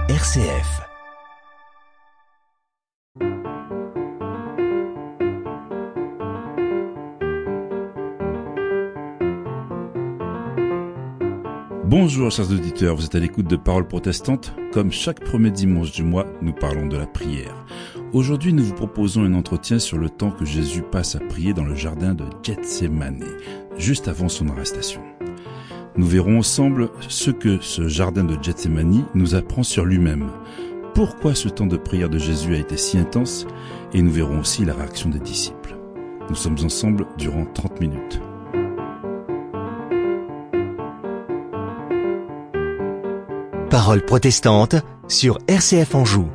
RCF. Bonjour chers auditeurs, vous êtes à l'écoute de Paroles protestantes. Comme chaque premier dimanche du mois, nous parlons de la prière. Aujourd'hui, nous vous proposons un entretien sur le temps que Jésus passe à prier dans le jardin de Gethsémani, juste avant son arrestation. Nous verrons ensemble ce que ce jardin de Gethsémani nous apprend sur lui-même. Pourquoi ce temps de prière de Jésus a été si intense, et nous verrons aussi la réaction des disciples. Nous sommes ensemble durant 30 minutes. Paroles protestantes sur RCF Anjou.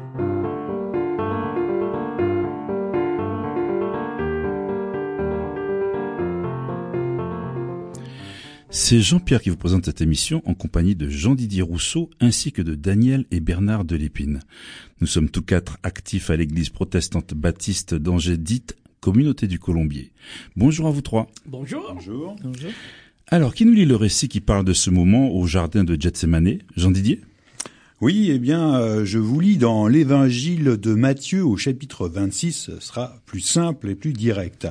C'est Jean-Pierre qui vous présente cette émission en compagnie de Jean-Didier Rousseau ainsi que de Daniel et Bernard Delépine. Nous sommes tous quatre actifs à l'église protestante baptiste d'Angers dite Communauté du Colombier. Bonjour à vous trois. Bonjour. Bonjour. Bonjour. Alors, qui nous lit le récit qui parle de ce moment au jardin de Gethsémani? Jean-Didier? Oui, je vous lis dans l'évangile de Matthieu au chapitre 26, ce sera plus simple et plus direct.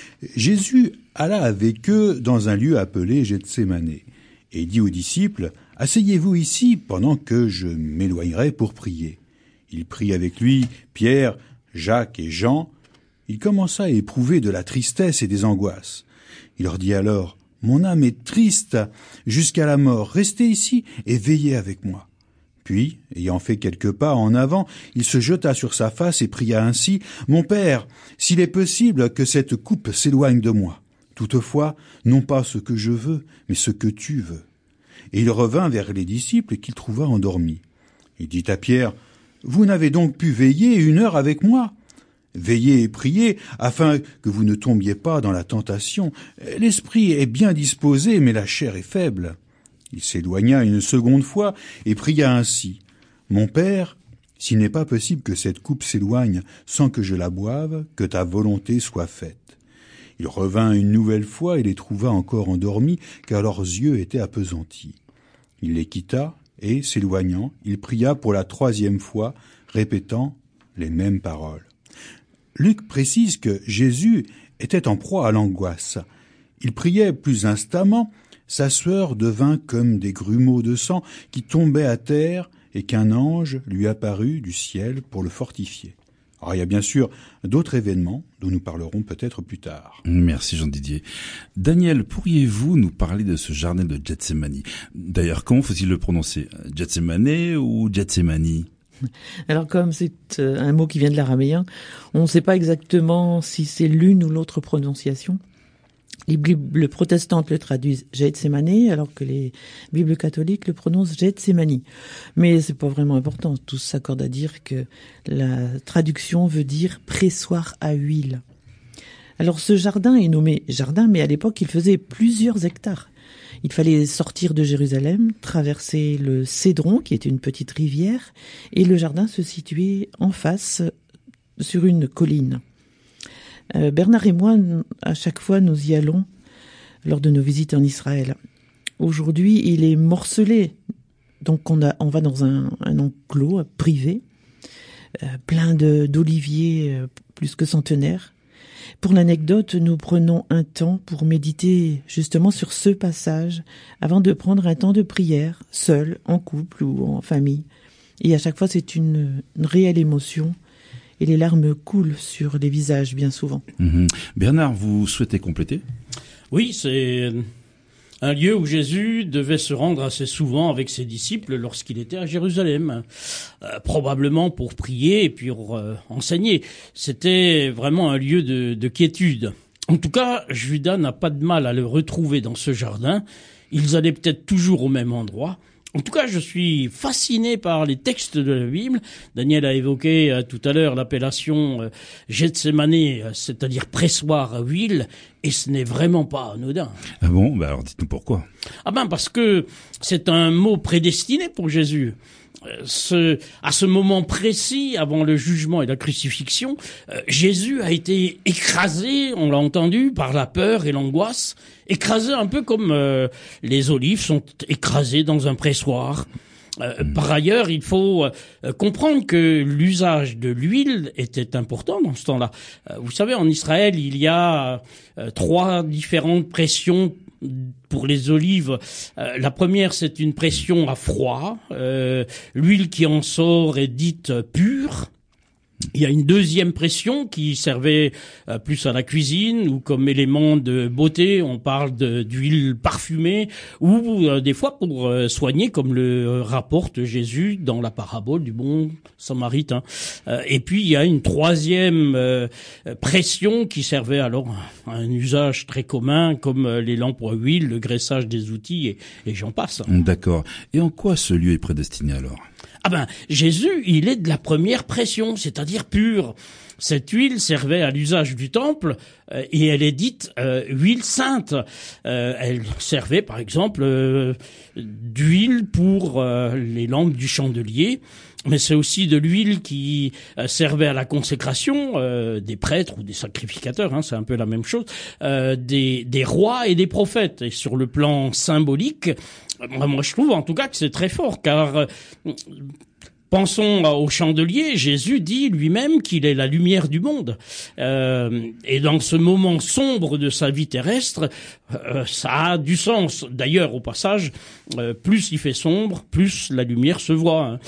Jésus alla avec eux dans un lieu appelé Gethsémani et dit aux disciples, « Asseyez-vous ici pendant que je m'éloignerai pour prier. » Il prit avec lui Pierre, Jacques et Jean. Il commença à éprouver de la tristesse et des angoisses. Il leur dit alors, « Mon âme est triste jusqu'à la mort, restez ici et veillez avec moi. » Puis, ayant fait quelques pas en avant, il se jeta sur sa face et pria ainsi, « Mon Père, s'il est possible que cette coupe s'éloigne de moi. Toutefois, non pas ce que je veux, mais ce que tu veux. » Et il revint vers les disciples qu'il trouva endormis. Il dit à Pierre, « Vous n'avez donc pu veiller 1 heure avec moi ? Veillez et priez, afin que vous ne tombiez pas dans la tentation. L'esprit est bien disposé, mais la chair est faible. » Il s'éloigna une seconde fois et pria ainsi, « Mon Père, s'il n'est pas possible que cette coupe s'éloigne sans que je la boive, que ta volonté soit faite. » Il revint une nouvelle fois et les trouva encore endormis, car leurs yeux étaient appesantis. Il les quitta et, s'éloignant, il pria pour la 3e fois, répétant les mêmes paroles. Luc précise que Jésus était en proie à l'angoisse. Il priait plus instamment, sa sueur devint comme des grumeaux de sang qui tombaient à terre et qu'un ange lui apparut du ciel pour le fortifier. Alors, il y a bien sûr d'autres événements dont nous parlerons peut-être plus tard. Merci Jean-Didier. Daniel, pourriez-vous nous parler de ce jardin de Gethsémani? D'ailleurs, comment faut-il le prononcer? Gethsémani ou Gethsémani? Alors comme c'est un mot qui vient de l'araméen, on ne sait pas exactement si c'est l'une ou l'autre prononciation. Les Bibles protestantes le traduisent Gethsémani, alors que les Bibles catholiques le prononcent Gethsémani. Mais c'est pas vraiment important. Tous s'accordent à dire que la traduction veut dire pressoir à huile. Alors ce jardin est nommé jardin, mais à l'époque il faisait plusieurs hectares. Il fallait sortir de Jérusalem, traverser le Cédron, qui est une petite rivière, et le jardin se situait en face, sur une colline. Bernard et moi, à chaque fois, nous y allons lors de nos visites en Israël. Aujourd'hui, il est morcelé. Donc, on va dans un enclos privé, plein d'oliviers plus que centenaires. Pour l'anecdote, nous prenons un temps pour méditer justement sur ce passage avant de prendre un temps de prière, seul, en couple ou en famille. Et à chaque fois, c'est une réelle émotion. Et les larmes coulent sur les visages, bien souvent. Bernard, vous souhaitez compléter? Oui, c'est un lieu où Jésus devait se rendre assez souvent avec ses disciples lorsqu'il était à Jérusalem, probablement pour prier et puis pour enseigner. C'était vraiment un lieu de quiétude. En tout cas, Judas n'a pas de mal à le retrouver dans ce jardin. Ils allaient peut-être toujours au même endroit. En tout cas, je suis fasciné par les textes de la Bible. Daniel a évoqué tout à l'heure l'appellation Gethsémani, c'est-à-dire pressoir à huile, et ce n'est vraiment pas anodin. Ah bon? Alors dites-nous pourquoi. Parce que c'est un mot prédestiné pour Jésus. À ce moment précis, avant le jugement et la crucifixion, Jésus a été écrasé, on l'a entendu, par la peur et l'angoisse, écrasé un peu comme les olives sont écrasées dans un pressoir. Par ailleurs, il faut comprendre que l'usage de l'huile était important dans ce temps-là. Vous savez, en Israël, il y a 3 différentes pressions pour les olives. La première, c'est une pression à froid. L'huile qui en sort est dite pure. Il y a une deuxième pression qui servait plus à la cuisine ou comme élément de beauté, on parle d'huile parfumée ou des fois pour soigner, comme le rapporte Jésus dans la parabole du bon samaritain. Et puis il y a une troisième pression qui servait alors à un usage très commun comme les lampes à huile, le graissage des outils et j'en passe. D'accord. Et en quoi ce lieu est prédestiné alors ? Jésus, il est de la première pression, c'est-à-dire pure. Cette huile servait à l'usage du temple et elle est dite huile sainte. Elle servait par exemple d'huile pour les lampes du chandelier, mais c'est aussi de l'huile qui servait à la consécration des prêtres ou des sacrificateurs, c'est un peu la même chose, des rois et des prophètes. Et sur le plan symbolique, moi je trouve en tout cas que c'est très fort, car pensons au chandelier, Jésus dit lui-même qu'il est la lumière du monde. Et dans ce moment sombre de sa vie terrestre, ça a du sens. D'ailleurs, au passage, plus il fait sombre, plus la lumière se voit.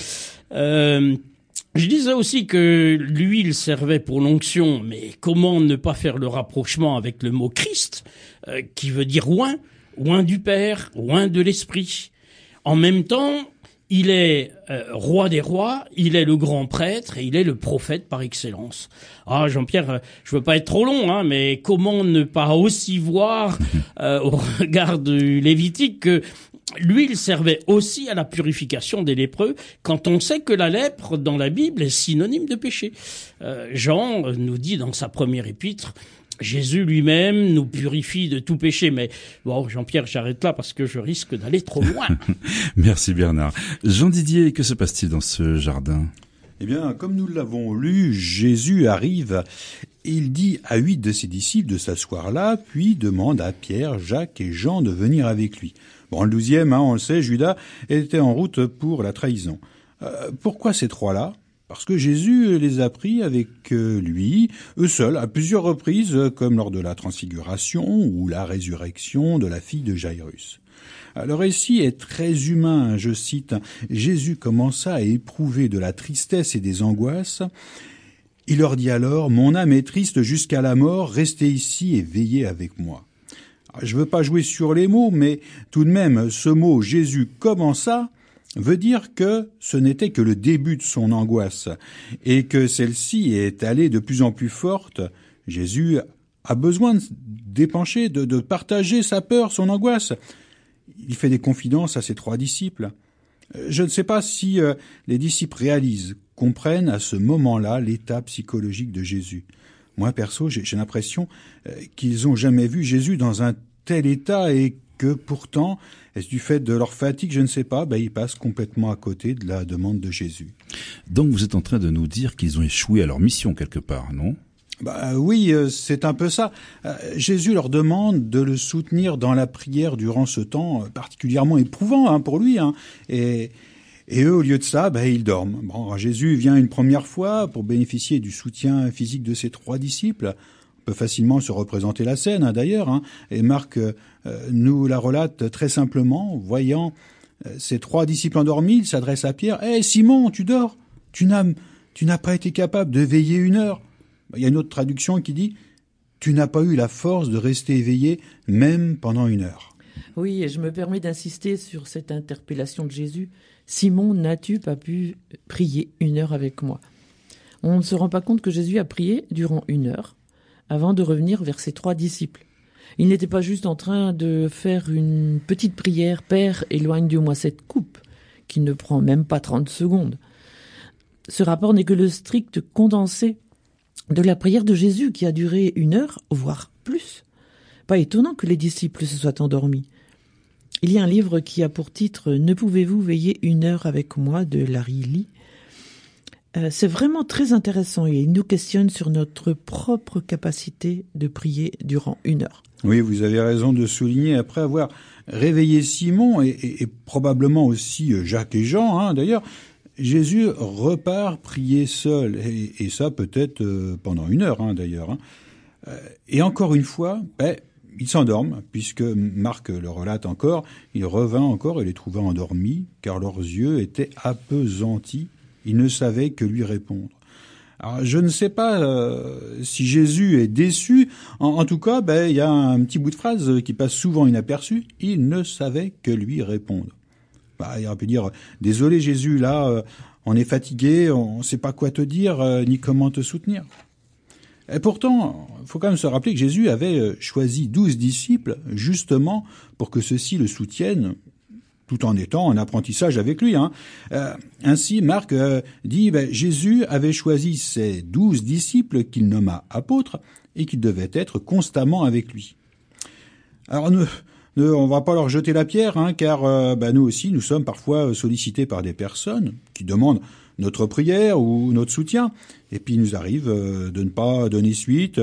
Je disais aussi que l'huile servait pour l'onction, mais comment ne pas faire le rapprochement avec le mot Christ, qui veut dire oint du Père, oint de l'Esprit. En même temps, il est roi des rois, il est le grand prêtre et il est le prophète par excellence. Ah, Jean-Pierre, je veux pas être trop long, mais comment ne pas aussi voir au regard du Lévitique que l'huile servait aussi à la purification des lépreux, quand on sait que la lèpre dans la Bible est synonyme de péché. Jean nous dit dans sa première épître, Jésus lui-même nous purifie de tout péché. Mais bon, Jean-Pierre, j'arrête là parce que je risque d'aller trop loin. Merci Bernard. Jean Didier, que se passe-t-il dans ce jardin ? Eh bien, comme nous l'avons lu, Jésus arrive, il dit à 8 de ses disciples de s'asseoir là, puis demande à Pierre, Jacques et Jean de venir avec lui. Bon, le 12e, on le sait, Judas était en route pour la trahison. Pourquoi ces 3-là ? Parce que Jésus les a pris avec lui, eux seuls, à plusieurs reprises, comme lors de la transfiguration ou la résurrection de la fille de Jairus. Le récit est très humain, je cite, « Jésus commença à éprouver de la tristesse et des angoisses. Il leur dit alors, « Mon âme est triste jusqu'à la mort, restez ici et veillez avec moi. » Je ne veux pas jouer sur les mots, mais tout de même, ce mot « Jésus commença » veut dire que ce n'était que le début de son angoisse et que celle-ci est allée de plus en plus forte. Jésus a besoin d'épancher, de partager sa peur, son angoisse. Il fait des confidences à ses 3 disciples. Je ne sais pas si les disciples réalisent, comprennent à ce moment-là l'état psychologique de Jésus. Moi, perso, j'ai l'impression qu'ils n'ont jamais vu Jésus dans un tel état et que pourtant, est-ce du fait de leur fatigue, je ne sais pas, ils passent complètement à côté de la demande de Jésus. Donc vous êtes en train de nous dire qu'ils ont échoué à leur mission quelque part, non ? Oui, c'est un peu ça. Jésus leur demande de le soutenir dans la prière durant ce temps particulièrement éprouvant pour lui. Et eux, au lieu de ça, ils dorment. Bon, Jésus vient une première fois pour bénéficier du soutien physique de ses 3 disciples. On peut facilement se représenter la scène, d'ailleurs. Et Marc nous la relate très simplement. Voyant ces 3 disciples endormis, il s'adresse à Pierre. « Simon, tu dors ? Tu n'as pas été capable de veiller 1 heure ?» Il y a une autre traduction qui dit « Tu n'as pas eu la force de rester éveillé même pendant 1 heure. » Oui, et je me permets d'insister sur cette interpellation de Jésus. « Simon, n'as-tu pas pu prier 1 heure avec moi ?» On ne se rend pas compte que Jésus a prié durant 1 heure avant de revenir vers ses 3 disciples. Il n'était pas juste en train de faire une petite prière « Père, éloigne de moi cette coupe » qui ne prend même pas 30 secondes. Ce rapport n'est que le strict condensé de la prière de Jésus qui a duré 1 heure, voire plus. Pas étonnant que les disciples se soient endormis. Il y a un livre qui a pour titre « Ne pouvez-vous veiller 1 heure avec moi » de Larry Lee. C'est vraiment très intéressant et il nous questionne sur notre propre capacité de prier durant 1 heure. Oui, vous avez raison de souligner, après avoir réveiller Simon et probablement aussi Jacques et Jean, hein, d'ailleurs, Jésus repart prier seul, et ça peut-être pendant 1 heure, hein, d'ailleurs. Hein. Et encore une fois, ils s'endorment, puisque Marc le relate encore, il revint encore et les trouva endormis, car leurs yeux étaient appesantis, ils ne savaient que lui répondre. Alors, je ne sais pas si Jésus est déçu. En tout cas, il y a un petit bout de phrase qui passe souvent inaperçu. Il ne savait que lui répondre. Il aurait pu dire « Désolé Jésus, là, on est fatigué, on ne sait pas quoi te dire, ni comment te soutenir. » Et pourtant, il faut quand même se rappeler que Jésus avait choisi 12 disciples, justement, pour que ceux-ci le soutiennent, tout en étant en apprentissage avec lui. Hein. Ainsi, Marc dit Jésus avait choisi ses 12 disciples qu'il nomma apôtres et qui devaient être constamment avec lui. Alors, on va pas leur jeter la pierre, hein, car nous aussi, nous sommes parfois sollicités par des personnes qui demandent notre prière ou notre soutien, et puis il nous arrive de ne pas donner suite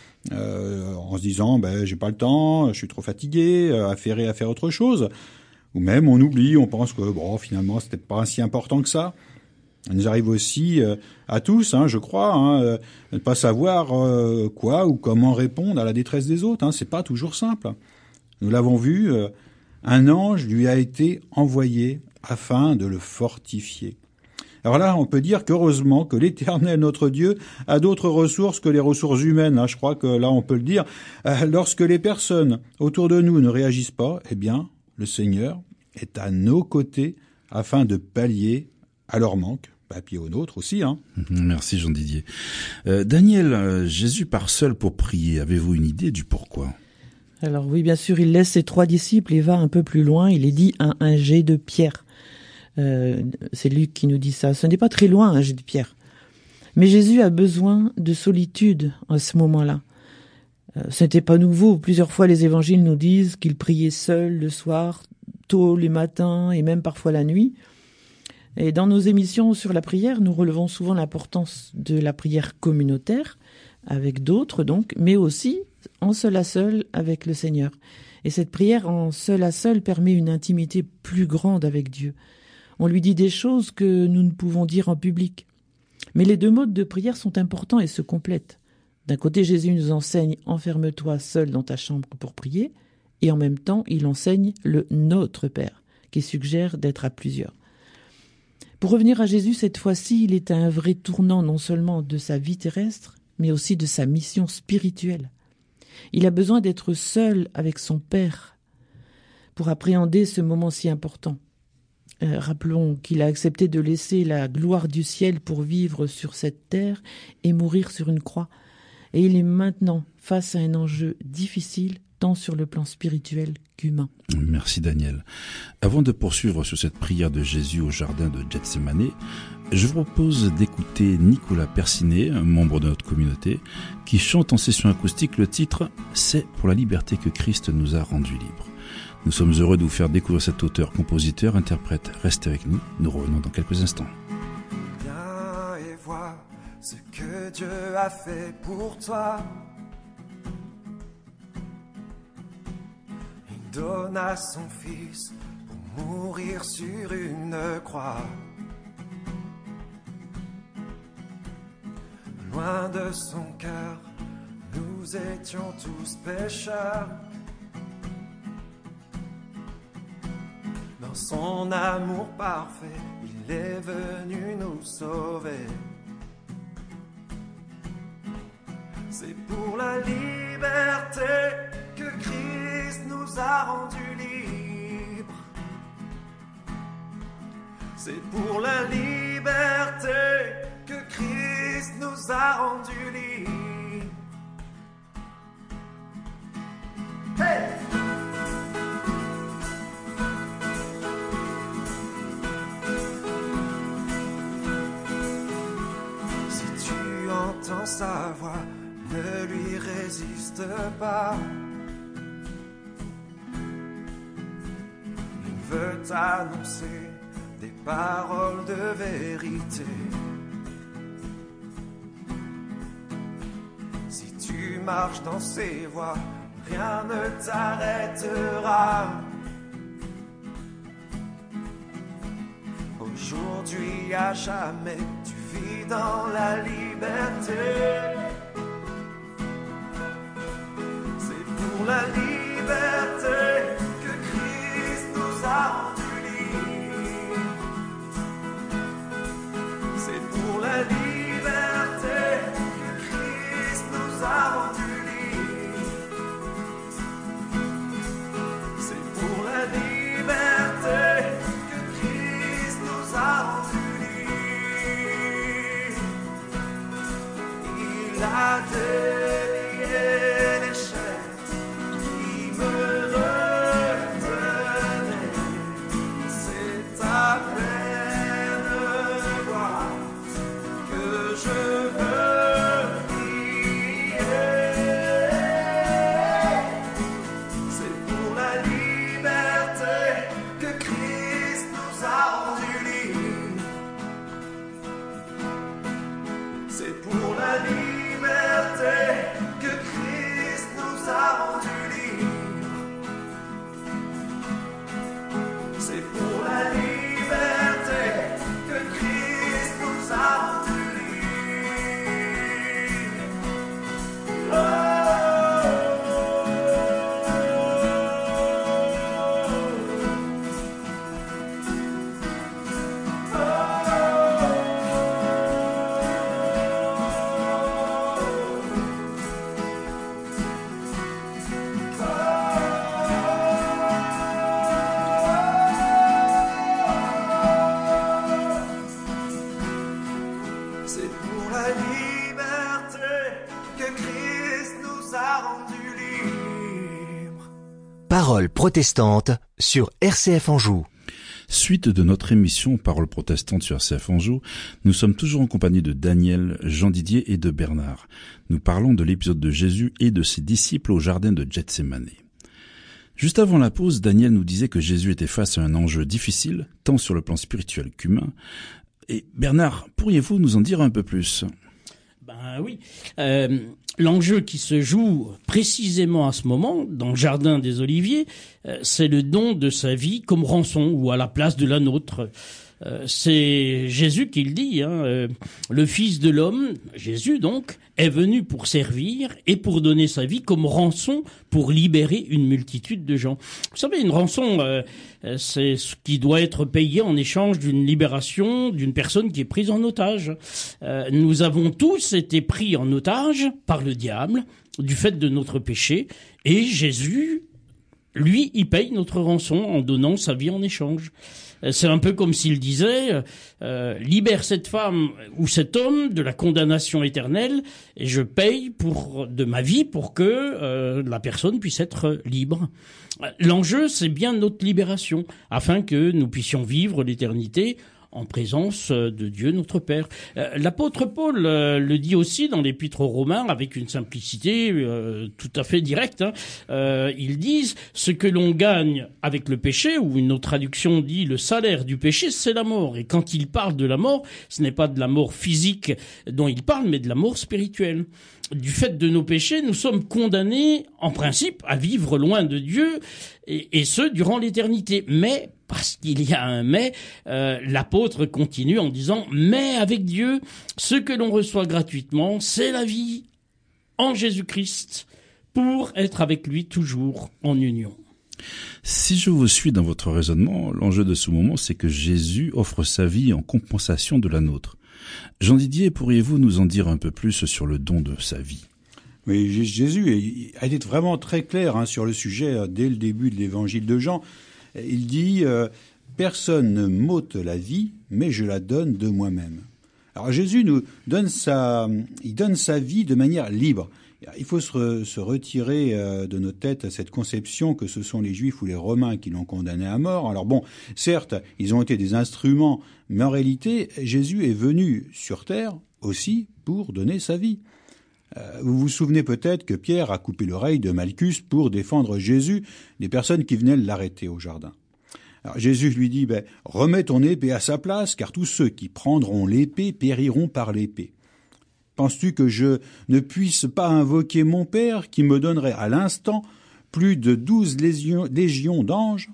en se disant j'ai pas le temps, je suis trop fatigué, affairé à faire autre chose. Ou même on oublie, on pense que finalement c'était pas si important que ça. Il nous arrive aussi à tous, hein, je crois, de ne pas savoir quoi ou comment répondre à la détresse des autres. Hein, c'est pas toujours simple. Nous l'avons vu, un ange lui a été envoyé afin de le fortifier. Alors là, on peut dire qu'heureusement que l'Éternel, notre Dieu, a d'autres ressources que les ressources humaines. Hein, je crois que là, on peut le dire. Lorsque les personnes autour de nous ne réagissent pas, le Seigneur est à nos côtés afin de pallier à leur manque, puis au nôtre aussi. Hein. Merci Jean-Didier. Daniel, Jésus part seul pour prier. Avez-vous une idée du pourquoi ? Alors oui, bien sûr, il laisse ses 3 disciples et va un peu plus loin. Il est dit un jet de pierre. C'est Luc qui nous dit ça. Ce n'est pas très loin, un jet de pierre. Mais Jésus a besoin de solitude à ce moment-là. Ce n'était pas nouveau. Plusieurs fois, les évangiles nous disent qu'il priait seul le soir, tôt les matins et même parfois la nuit. Et dans nos émissions sur la prière, nous relevons souvent l'importance de la prière communautaire, avec d'autres donc, mais aussi en seul à seul avec le Seigneur. Et cette prière en seul à seul permet une intimité plus grande avec Dieu. On lui dit des choses que nous ne pouvons dire en public. Mais les 2 modes de prière sont importants et se complètent. D'un côté, Jésus nous enseigne « Enferme-toi seul dans ta chambre pour prier » et en même temps, il enseigne le « Notre Père » qui suggère d'être à plusieurs. Pour revenir à Jésus, cette fois-ci, il est à un vrai tournant non seulement de sa vie terrestre, mais aussi de sa mission spirituelle. Il a besoin d'être seul avec son Père pour appréhender ce moment si important. Rappelons qu'il a accepté de laisser la gloire du ciel pour vivre sur cette terre et mourir sur une croix. Et il est maintenant face à un enjeu difficile, tant sur le plan spirituel qu'humain. Merci Daniel. Avant de poursuivre sur cette prière de Jésus au jardin de Gethsémanée, je vous propose d'écouter Nicolas Percinet, un membre de notre communauté, qui chante en session acoustique le titre « C'est pour la liberté que Christ nous a rendus libres ». Nous sommes heureux de vous faire découvrir cet auteur, compositeur, interprète. Restez avec nous, nous revenons dans quelques instants. Viens et vois ce que Dieu a fait pour toi. Il donna son Fils pour mourir sur une croix. Loin de son cœur, nous étions tous pécheurs. Dans son amour parfait, il est venu nous sauver. C'est pour la liberté que Christ nous a rendus libres. C'est pour la liberté que Christ nous a rendus libres. Hey! Entends sa voix, ne lui résiste pas. Il veut t'annoncer des paroles de vérité. Si tu marches dans ses voies, rien ne t'arrêtera. d'aujourd'hui à jamais, tu vis dans la liberté. C'est pour la liberté que Christ nous a rendus libres. C'est pour la liberté que Christ nous a rendus libres. C'est pour la liberté que Christ nous a rendus libres. Il a délié les chaînes qui me retenaient. C'est à pleine gloire que je veux prier. C'est pour la liberté que Christ nous a rendus libres. C'est pour la liberté que Christ nous a rendus libres. C'est pour la liberté que Christ nous a rendus libres. Oh, c'est pour la liberté que Christ nous a rendus libres. Paroles protestantes sur RCF Anjou. Suite de notre émission Paroles protestantes sur RCF Anjou, nous sommes toujours en compagnie de Daniel, Jean Didier et de Bernard. Nous parlons de l'épisode de Jésus et de ses disciples au jardin de Gethsémani. Juste avant la pause, Daniel nous disait que Jésus était face à un enjeu difficile, tant sur le plan spirituel qu'humain. Et Bernard, pourriez-vous nous en dire un peu plus ? Ben oui. L'enjeu qui se joue précisément à ce moment, dans le jardin des Oliviers, c'est le don de sa vie comme rançon ou à la place de la nôtre. C'est Jésus qui le dit, le Fils de l'homme, Jésus donc, est venu pour servir et pour donner sa vie comme rançon pour libérer une multitude de gens. Vous savez, une rançon, c'est ce qui doit être payé en échange d'une libération d'une personne qui est prise en otage. Nous avons tous été pris en otage par le diable du fait de notre péché, et Jésus, lui, il paye notre rançon en donnant sa vie en échange. C'est un peu comme s'il disait libère cette femme ou cet homme de la condamnation éternelle et je paye de ma vie pour que la personne puisse être libre. L'enjeu, c'est bien notre libération afin que nous puissions vivre l'éternité en présence de Dieu notre Père. L'apôtre Paul le dit aussi dans l'Épître aux Romains avec une simplicité tout à fait directe. Ils disent ce que l'on gagne avec le péché, ou une autre traduction dit le salaire du péché, c'est la mort. Et quand il parle de la mort, ce n'est pas de la mort physique dont il parle, mais de la mort spirituelle. Du fait de nos péchés, nous sommes condamnés, en principe, à vivre loin de Dieu, et ce, durant l'éternité. Mais, parce qu'il y a un mais, l'apôtre continue en disant « Mais avec Dieu, ce que l'on reçoit gratuitement, c'est la vie en Jésus-Christ, pour être avec lui toujours en union. » Si je vous suis dans votre raisonnement, l'enjeu de ce moment, c'est que Jésus offre sa vie en compensation de la nôtre. Jean Didier, pourriez-vous nous en dire un peu plus sur le don de sa vie ? Mais Jésus a été vraiment très clair sur le sujet dès le début de l'évangile de Jean. Il dit « Personne ne m'ôte la vie, mais je la donne de moi-même ». Alors Jésus nous donne il donne sa vie de manière libre. Il faut se retirer de nos têtes cette conception que ce sont les Juifs ou les Romains qui l'ont condamné à mort. Alors bon, certes, ils ont été des instruments, mais en réalité, Jésus est venu sur terre aussi pour donner sa vie. Vous vous souvenez peut-être que Pierre a coupé l'oreille de Malchus pour défendre Jésus des personnes qui venaient l'arrêter au jardin. Alors Jésus lui dit « Remets ton épée à sa place, car tous ceux qui prendront l'épée périront par l'épée. Penses-tu que je ne puisse pas invoquer mon Père qui me donnerait à l'instant plus de 12 légions d'anges ?»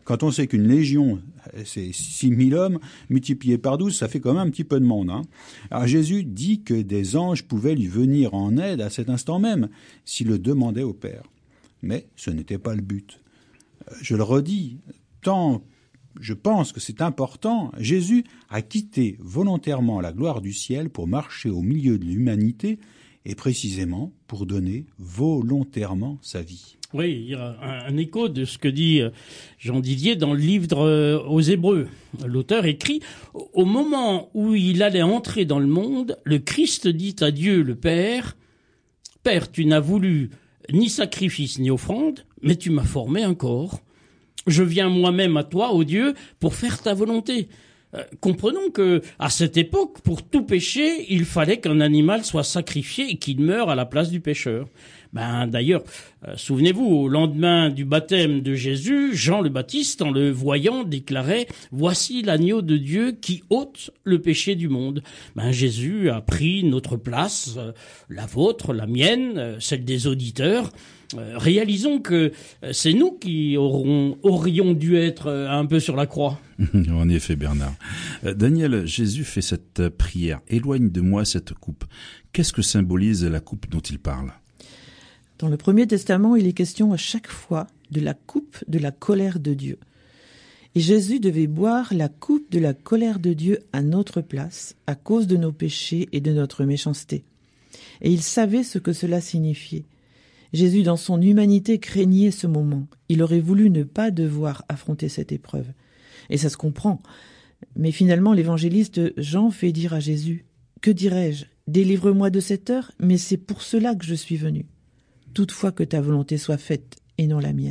Quand on sait qu'une légion, c'est 6000 hommes, multipliés par 12, ça fait quand même un petit peu de monde. Alors Jésus dit que des anges pouvaient lui venir en aide à cet instant même, s'il le demandait au Père. Mais ce n'était pas le but. Je le redis, tant je pense que c'est important, Jésus a quitté volontairement la gloire du ciel pour marcher au milieu de l'humanité et précisément pour donner volontairement sa vie. Oui, il y a un écho de ce que dit Jean Didier dans le livre aux Hébreux. L'auteur écrit « Au moment où il allait entrer dans le monde, le Christ dit à Dieu le Père, « Père, tu n'as voulu ni sacrifice ni offrande, mais tu m'as formé un corps. Je viens moi-même à toi, ô Dieu, pour faire ta volonté. » Comprenons que, à cette époque, pour tout péché, il fallait qu'un animal soit sacrifié et qu'il meure à la place du pécheur. D'ailleurs, souvenez-vous, au lendemain du baptême de Jésus, Jean le Baptiste, en le voyant, déclarait « Voici l'agneau de Dieu qui ôte le péché du monde. » Jésus a pris notre place, la vôtre, la mienne, celle des auditeurs. Réalisons que c'est nous qui aurions dû être un peu sur la croix. En effet, Bernard. Daniel, Jésus fait cette prière. Éloigne de moi cette coupe. Qu'est-ce que symbolise la coupe dont il parle ? Dans le Premier Testament, il est question à chaque fois de la coupe de la colère de Dieu. Et Jésus devait boire la coupe de la colère de Dieu à notre place, à cause de nos péchés et de notre méchanceté. Et il savait ce que cela signifiait. Jésus, dans son humanité, craignait ce moment. Il aurait voulu ne pas devoir affronter cette épreuve. Et ça se comprend. Mais finalement, l'évangéliste Jean fait dire à Jésus « Que dirais-je ? Délivre-moi de cette heure, mais c'est pour cela que je suis venu. Toutefois que ta volonté soit faite et non la mienne. »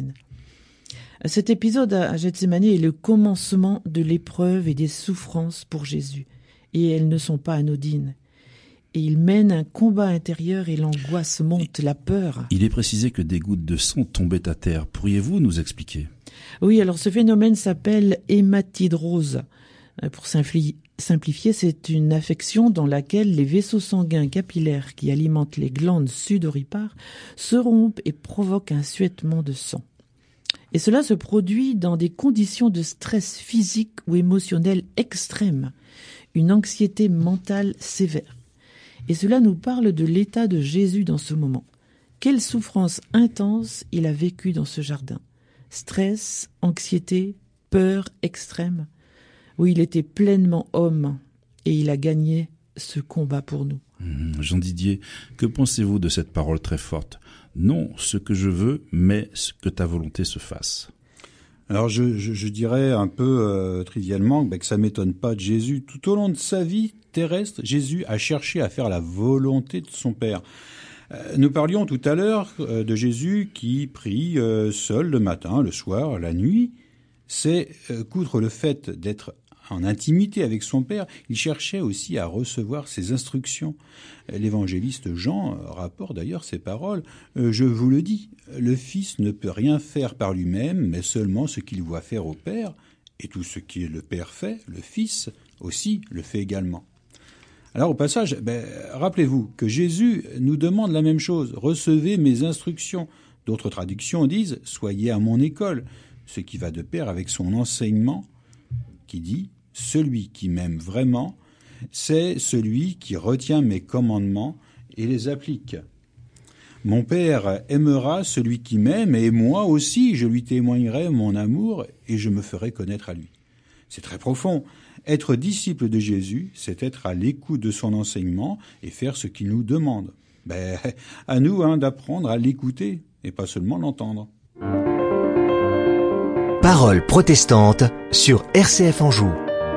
Cet épisode à Gethsémani est le commencement de l'épreuve et des souffrances pour Jésus. Et elles ne sont pas anodines. Et il mène un combat intérieur et l'angoisse monte, la peur. Il est précisé que des gouttes de sang tombaient à terre. Pourriez-vous nous expliquer ? Oui, alors ce phénomène s'appelle hématidrose. Pour simplifier, c'est une affection dans laquelle les vaisseaux sanguins capillaires qui alimentent les glandes sudoripares se rompent et provoquent un suettement de sang. Et cela se produit dans des conditions de stress physique ou émotionnel extrême, une anxiété mentale sévère. Et cela nous parle de l'état de Jésus dans ce moment. Quelle souffrance intense il a vécu dans ce jardin. Stress, anxiété, peur extrême. Oui, il était pleinement homme et il a gagné ce combat pour nous. Jean Didier, que pensez-vous de cette parole très forte ? Non ce que je veux, mais ce que ta volonté se fasse. Alors je dirais un peu trivialement que ça m'étonne pas de Jésus. Tout au long de sa vie terrestre, Jésus a cherché à faire la volonté de son Père. Nous parlions tout à l'heure de Jésus qui prie seul le matin, le soir, la nuit. C'est qu'outre le fait d'être en intimité avec son Père, il cherchait aussi à recevoir ses instructions. L'évangéliste Jean rapporte d'ailleurs ces paroles. Je vous le dis, le Fils ne peut rien faire par lui-même, mais seulement ce qu'il voit faire au Père, et tout ce que le Père fait, le Fils aussi le fait également. Alors au passage, rappelez-vous que Jésus nous demande la même chose. Recevez mes instructions. D'autres traductions disent « Soyez à mon école », ce qui va de pair avec son enseignement qui dit « Celui qui m'aime vraiment, c'est celui qui retient mes commandements et les applique. Mon Père aimera celui qui m'aime et moi aussi je lui témoignerai mon amour et je me ferai connaître à lui. » C'est très profond. Être disciple de Jésus, c'est être à l'écoute de son enseignement et faire ce qu'il nous demande. À nous d'apprendre à l'écouter et pas seulement l'entendre. Parole protestante sur RCF Anjou.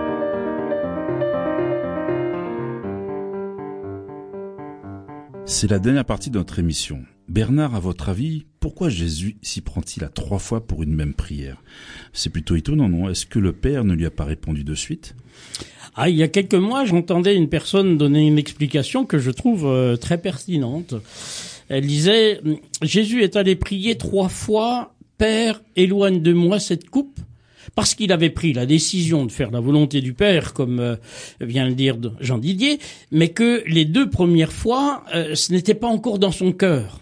C'est la dernière partie de notre émission. Bernard, à votre avis, pourquoi Jésus s'y prend-il à 3 fois pour une même prière ? C'est plutôt étonnant, non ? Est-ce que le Père ne lui a pas répondu de suite ? Il y a quelques mois, j'entendais une personne donner une explication que je trouve très pertinente. Elle disait « Jésus est allé prier 3 fois, Père, éloigne de moi cette coupe ». Parce qu'il avait pris la décision de faire la volonté du Père, comme vient le dire Jean Didier, mais que les 2 premières fois, ce n'était pas encore dans son cœur.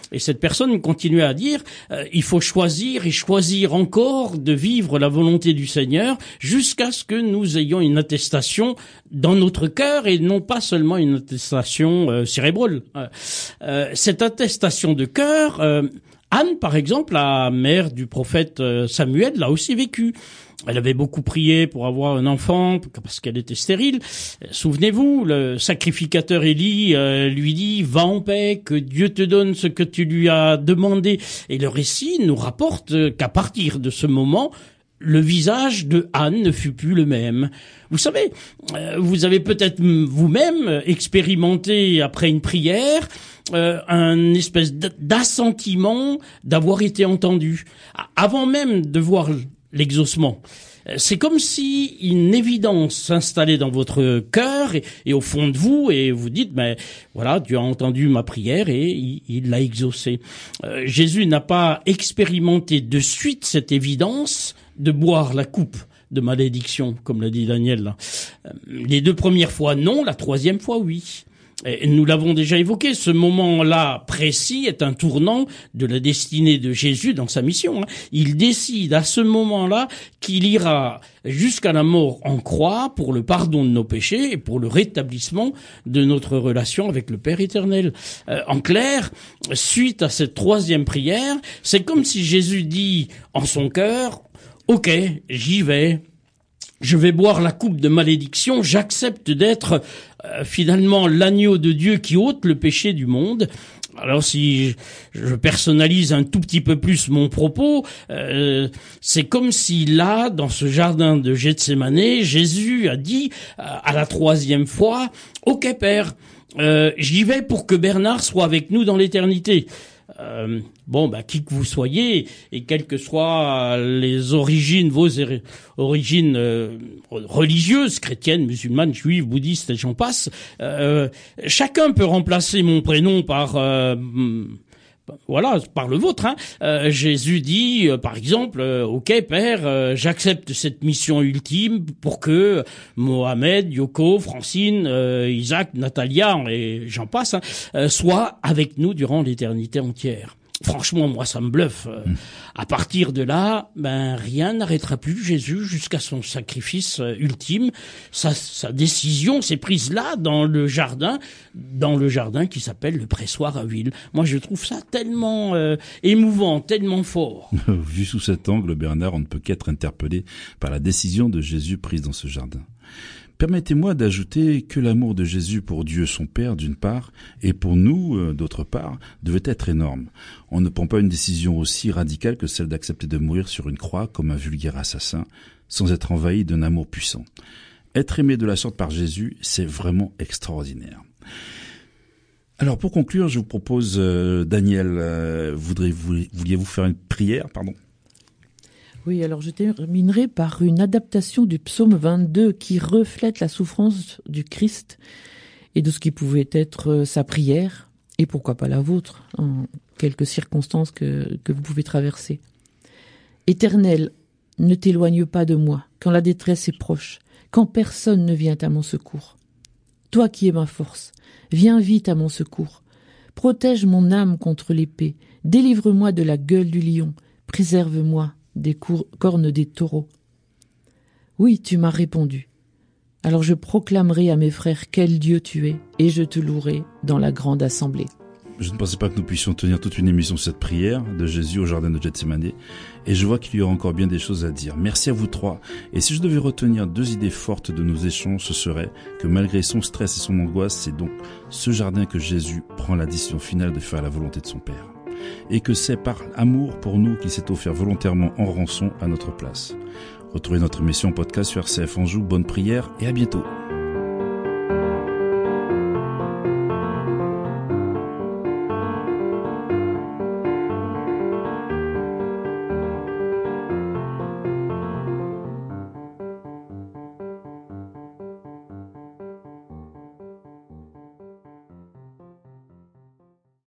Et cette personne continuait à dire, il faut choisir et choisir encore de vivre la volonté du Seigneur jusqu'à ce que nous ayons une attestation dans notre cœur et non pas seulement une attestation cérébrale. Cette attestation de cœur, Anne, par exemple, la mère du prophète Samuel, l'a aussi vécu. Elle avait beaucoup prié pour avoir un enfant parce qu'elle était stérile. Souvenez-vous, le sacrificateur Élie lui dit « Va en paix, que Dieu te donne ce que tu lui as demandé ». Et le récit nous rapporte qu'à partir de ce moment, le visage de Anne ne fut plus le même. Vous savez, vous avez peut-être vous-même expérimenté après une prière un espèce d'assentiment d'avoir été entendu. Avant même de voir l'exaucement. C'est comme si une évidence s'installait dans votre cœur et au fond de vous, et vous dites, mais voilà, Dieu a entendu ma prière et il l'a exaucée. Jésus n'a pas expérimenté de suite cette évidence de boire la coupe de malédiction, comme l'a dit Daniel là. Les 2 premières fois non, la 3e fois oui. Et nous l'avons déjà évoqué, ce moment-là précis est un tournant de la destinée de Jésus dans sa mission. Il décide à ce moment-là qu'il ira jusqu'à la mort en croix pour le pardon de nos péchés et pour le rétablissement de notre relation avec le Père éternel. En clair, suite à cette 3e prière, c'est comme si Jésus dit en son cœur, « Ok, j'y vais. Je vais boire la coupe de malédiction, j'accepte d'être finalement l'agneau de Dieu qui ôte le péché du monde. » Alors si je personnalise un tout petit peu plus mon propos, c'est comme si là, dans ce jardin de Gethsémanée, Jésus a dit à la 3e fois, « Ok Père, j'y vais pour que Bernard soit avec nous dans l'éternité. » Qui que vous soyez, et quelles que soient les origines, vos origines religieuses, chrétiennes, musulmanes, juives, bouddhistes, et j'en passe, chacun peut remplacer mon prénom par par le vôtre. Jésus dit, par exemple, ok Père, j'accepte cette mission ultime pour que Mohamed, Yoko, Francine, Isaac, Natalia et j'en passe, soient avec nous durant l'éternité entière. Franchement, moi, ça me bluffe. À partir de là, rien n'arrêtera plus Jésus jusqu'à son sacrifice ultime. Sa décision s'est prise là, dans le jardin qui s'appelle le pressoir à huile. Moi, je trouve ça tellement émouvant, tellement fort. Vu sous cet angle, Bernard, on ne peut qu'être interpellé par la décision de Jésus prise dans ce jardin. Permettez-moi d'ajouter que l'amour de Jésus pour Dieu son Père, d'une part, et pour nous, d'autre part, devait être énorme. On ne prend pas une décision aussi radicale que celle d'accepter de mourir sur une croix comme un vulgaire assassin, sans être envahi d'un amour puissant. Être aimé de la sorte par Jésus, c'est vraiment extraordinaire. Alors, pour conclure, je vous propose, Daniel, vouliez-vous faire une prière, pardon ? Oui, alors je terminerai par une adaptation du psaume 22 qui reflète la souffrance du Christ et de ce qui pouvait être sa prière, et pourquoi pas la vôtre, en quelques circonstances que vous pouvez traverser. Éternel, ne t'éloigne pas de moi quand la détresse est proche, quand personne ne vient à mon secours. Toi qui es ma force, viens vite à mon secours. Protège mon âme contre l'épée, délivre-moi de la gueule du lion, préserve-moi des cornes des taureaux. Oui, tu m'as répondu. Alors je proclamerai à mes frères quel Dieu tu es, et je te louerai dans la grande assemblée. Je ne pensais pas que nous puissions tenir toute une émission sur cette prière de Jésus au jardin de Gethsémanée, et je vois qu'il y aura encore bien des choses à dire. Merci à vous trois, et si je devais retenir 2 idées fortes de nos échanges, ce serait que malgré son stress et son angoisse, c'est donc ce jardin que Jésus prend la décision finale de faire la volonté de son Père. Et que c'est par amour pour nous qu'il s'est offert volontairement en rançon à notre place. Retrouvez notre émission en podcast sur RCF Anjou. Bonne prière et à bientôt.